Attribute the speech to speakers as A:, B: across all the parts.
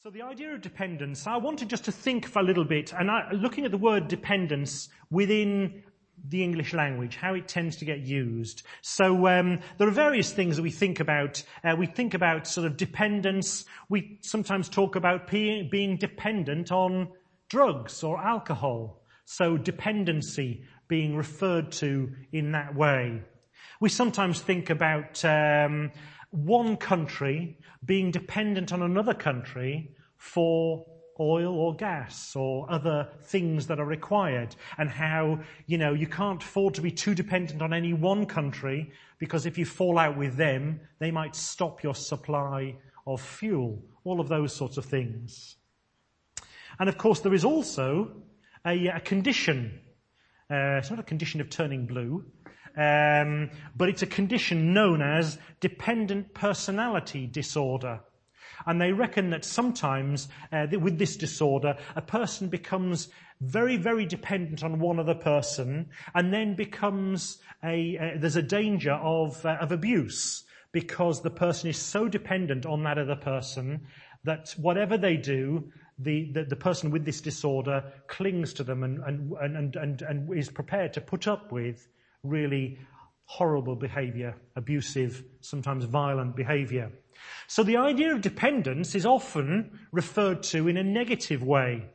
A: So the idea of dependence, I wanted just to think for a little bit, and looking at the word dependence within the English language, how it tends to get used. So there are various things that we think about. We think about sort of dependence. We sometimes talk about being dependent on drugs or alcohol. So dependency being referred to in that way. We sometimes think about one country being dependent on another country for oil or gas or other things that are required, and how, you can't afford to be too dependent on any one country, because if you fall out with them, they might stop your supply of fuel, all of those sorts of things. And of course there is also a condition, it's not a condition of turning blue, but it's a condition known as dependent personality disorder. And they reckon that sometimes with this disorder, a person becomes very, very dependent on one other person, and then becomes there's a danger of abuse, because the person is so dependent on that other person that whatever they do, the person with this disorder clings to them and is prepared to put up with really horrible behaviour, abusive, sometimes violent behaviour. So the idea of dependence is often referred to in a negative way.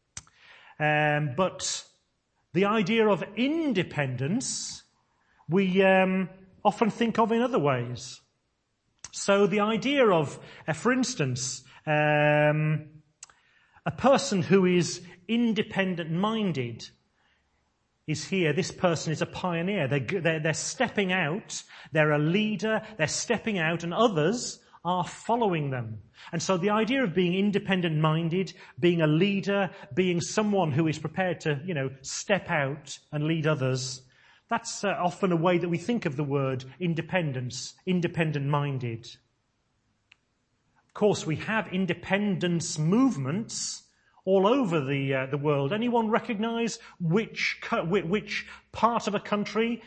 A: But the idea of independence we often think of in other ways. So the idea of, for instance, a person who is independent-minded is here. This person is a pioneer. They're stepping out. They're a leader. They're stepping out, and others are following them. And so the idea of being independent-minded, being a leader, being someone who is prepared to, step out and lead others, that's often a way that we think of the word independence, independent-minded. Of course, we have independence movements all over the world. Anyone recognise which part of a country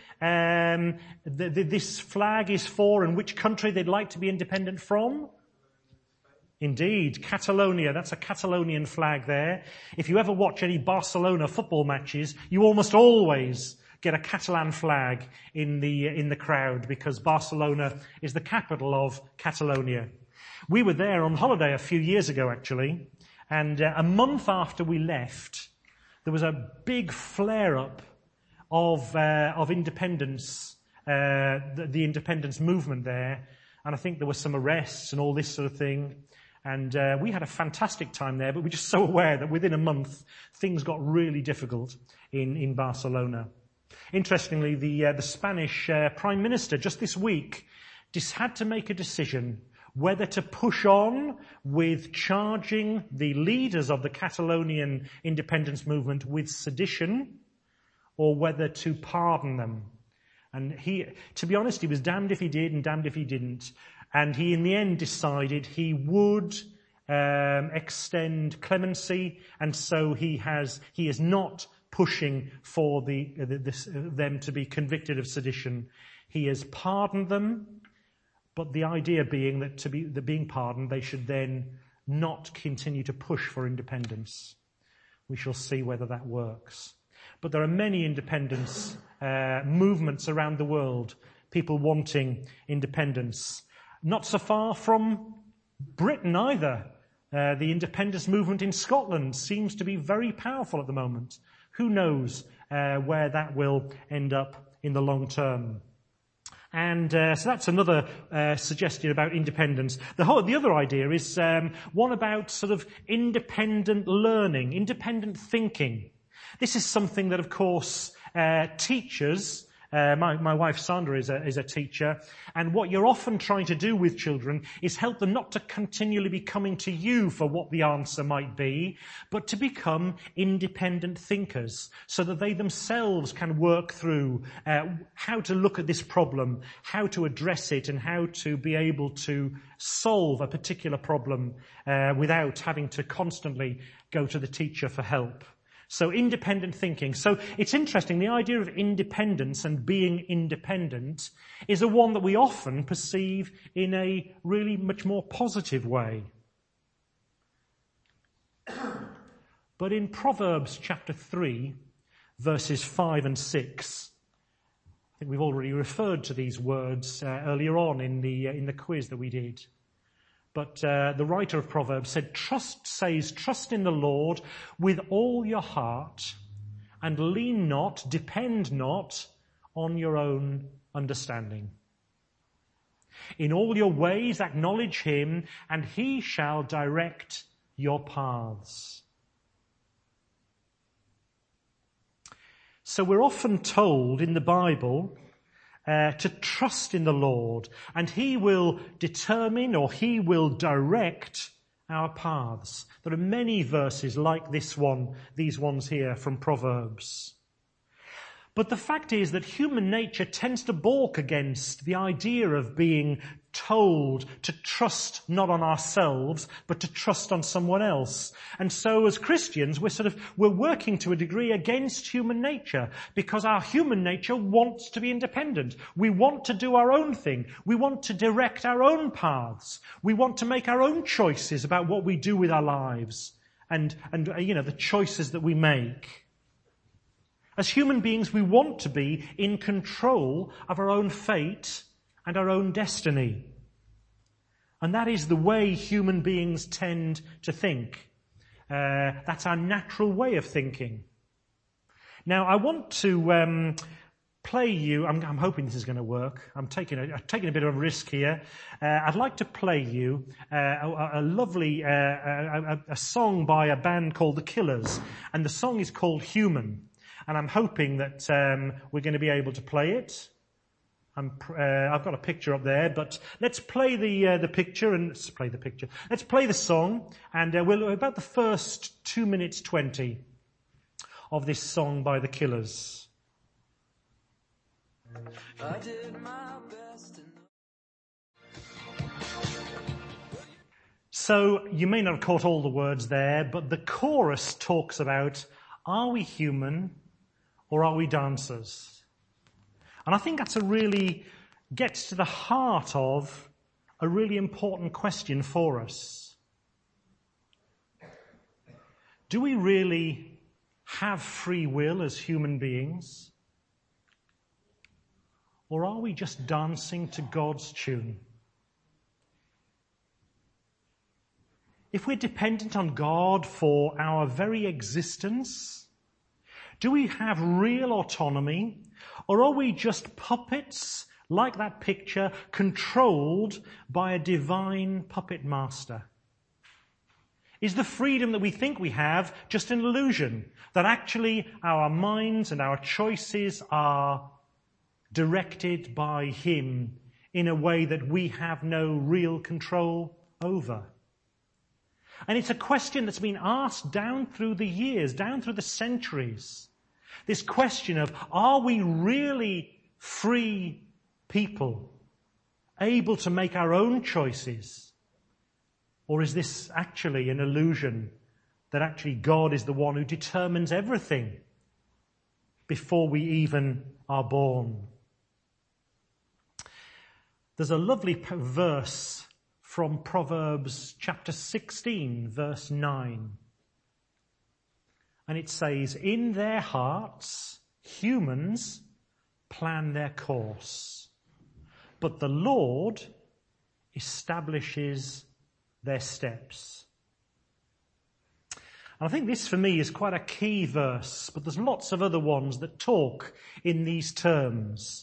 A: this flag is for, and which country they'd like to be independent from? Indeed, Catalonia. That's a Catalonian flag there. If you ever watch any Barcelona football matches, you almost always get a Catalan flag in the crowd, because Barcelona is the capital of Catalonia. We were there on holiday a few years ago, actually. And a month after we left, there was a big flare-up of independence, the independence movement there. And I think there were some arrests and all this sort of thing. And we had a fantastic time there, but we're just so aware that within a month, things got really difficult in Barcelona. Interestingly, the Spanish Prime Minister just this week had to make a decision whether to push on with charging the leaders of the Catalonian independence movement with sedition, or whether to pardon them. And to be honest, he was damned if he did and damned if he didn't. And he in the end decided he would extend clemency, and so he is not pushing for them to be convicted of sedition. He has pardoned them. But the idea being that being pardoned, they should then not continue to push for independence. We shall see whether that works. But there are many independence movements around the world, people wanting independence. Not so far from Britain either. The independence movement in Scotland seems to be very powerful at the moment. Who knows where that will end up in the long term. And so that's another suggestion about independence. The other idea is one about sort of independent learning, independent thinking. This is something that, of course, teachers. My wife Sandra is a teacher, and what you're often trying to do with children is help them not to continually be coming to you for what the answer might be, but to become independent thinkers, so that they themselves can work through how to look at this problem, how to address it, and how to be able to solve a particular problem without having to constantly go to the teacher for help. So independent thinking. So it's interesting, the idea of independence and being independent is a one that we often perceive in a really much more positive way. But in Proverbs chapter 3, verses 5 and 6, I think we've already referred to these words earlier on in the quiz that we did. But the writer of Proverbs says, trust in the Lord with all your heart and depend not on your own understanding. In all your ways acknowledge him, and he shall direct your paths. So we're often told in the Bible to trust in the Lord, and he will determine or he will direct our paths. There are many verses like these ones here from Proverbs. But the fact is that human nature tends to balk against the idea of being told to trust not on ourselves, but to trust on someone else. And so as Christians, we're working to a degree against human nature, because our human nature wants to be independent. We want to do our own thing. We want to direct our own paths. We want to make our own choices about what we do with our lives and the choices that we make. As human beings, we want to be in control of our own fate and our own destiny. And that is the way human beings tend to think. That's our natural way of thinking. Now, I want to play you. I'm hoping this is going to work. I'm taking a bit of a risk here. I'd like to play you a lovely a song by a band called The Killers, and the song is called Human. And I'm hoping that we're going to be able to play it. I've got a picture up there, but let's play the picture and let's play the picture. Let's play the song, and we're about the first 2 minutes 20 of this song by The Killers. I did my best. So you may not have caught all the words there, but the chorus talks about, are we human or are we dancers? And I think that's gets to the heart of a really important question for us. Do we really have free will as human beings? Or are we just dancing to God's tune? If we're dependent on God for our very existence, do we have real autonomy, or are we just puppets, like that picture, controlled by a divine puppet master? Is the freedom that we think we have just an illusion, that actually our minds and our choices are directed by him in a way that we have no real control over? And it's a question that's been asked down through the years, down through the centuries. This question of, are we really free people, able to make our own choices? Or is this actually an illusion that actually God is the one who determines everything before we even are born? There's a lovely verse from Proverbs chapter 16, verse 9. And it says, in their hearts, humans plan their course, but the Lord establishes their steps. And I think this for me is quite a key verse, but there's lots of other ones that talk in these terms.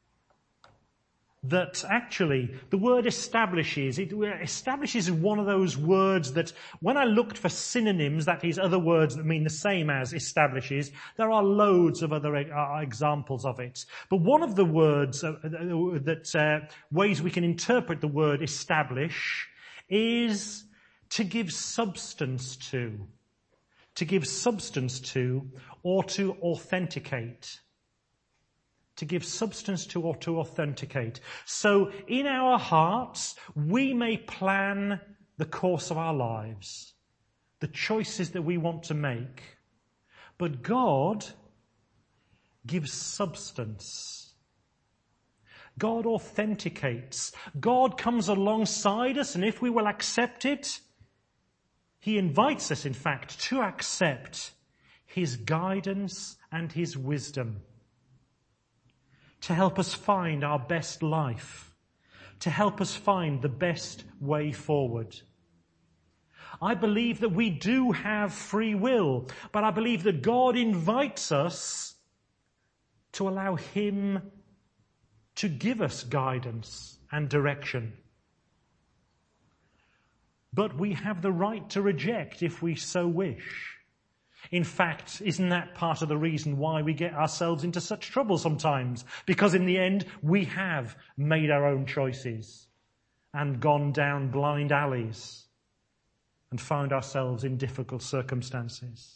A: That actually the word establishes is one of those words that when I looked for synonyms, that is other words that mean the same as establishes, there are loads of other examples of it. But one of the words ways we can interpret the word establish is to give substance to, or to authenticate. To give substance to or to authenticate. So in our hearts, we may plan the course of our lives, the choices that we want to make. But God gives substance. God authenticates. God comes alongside us, and if we will accept it, He invites us, in fact, to accept his guidance and his wisdom, to help us find our best life, to help us find the best way forward. I believe that we do have free will, but I believe that God invites us to allow him to give us guidance and direction. But we have the right to reject if we so wish. In fact, isn't that part of the reason why we get ourselves into such trouble sometimes? Because in the end, we have made our own choices and gone down blind alleys and found ourselves in difficult circumstances.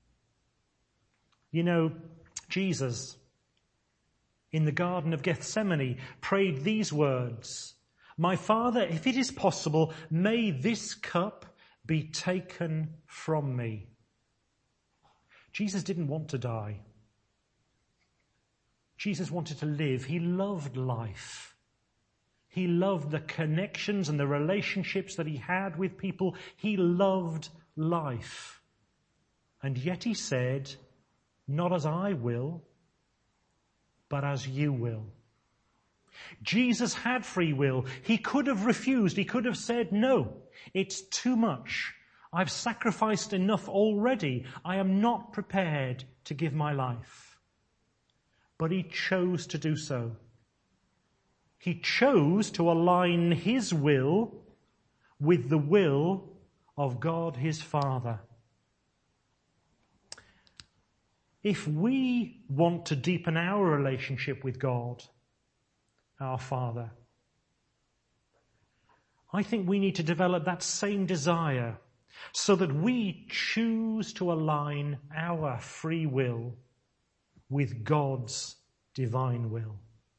A: You know, Jesus, in the Garden of Gethsemane, prayed these words, "My Father, if it is possible, may this cup be taken from me." Jesus didn't want to die. Jesus wanted to live. He loved life. He loved the connections and the relationships that he had with people. He loved life. And yet he said, "Not as I will, but as you will." Jesus had free will. He could have refused. He could have said, "No, it's too much. I've sacrificed enough already. I am not prepared to give my life." But he chose to do so. He chose to align his will with the will of God his Father. If we want to deepen our relationship with God, our Father, I think we need to develop that same desire so that we choose to align our free will with God's divine will.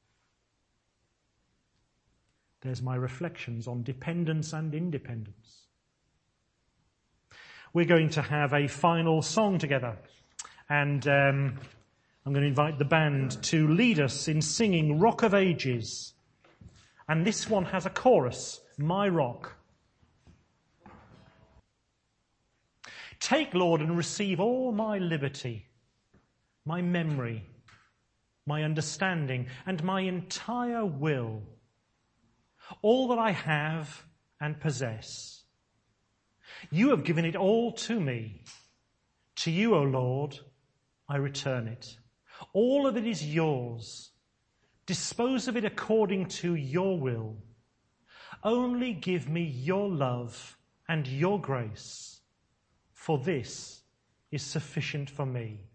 A: There's my reflections on dependence and independence. We're going to have a final song together, and I'm going to invite the band to lead us in singing Rock of Ages. And this one has a chorus, "My Rock." Take, Lord, and receive all my liberty, my memory, my understanding, and my entire will, all that I have and possess. You have given it all to me. To you, O Lord, I return it. All of it is yours. Dispose of it according to your will. Only give me your love and your grace, for this is sufficient for me.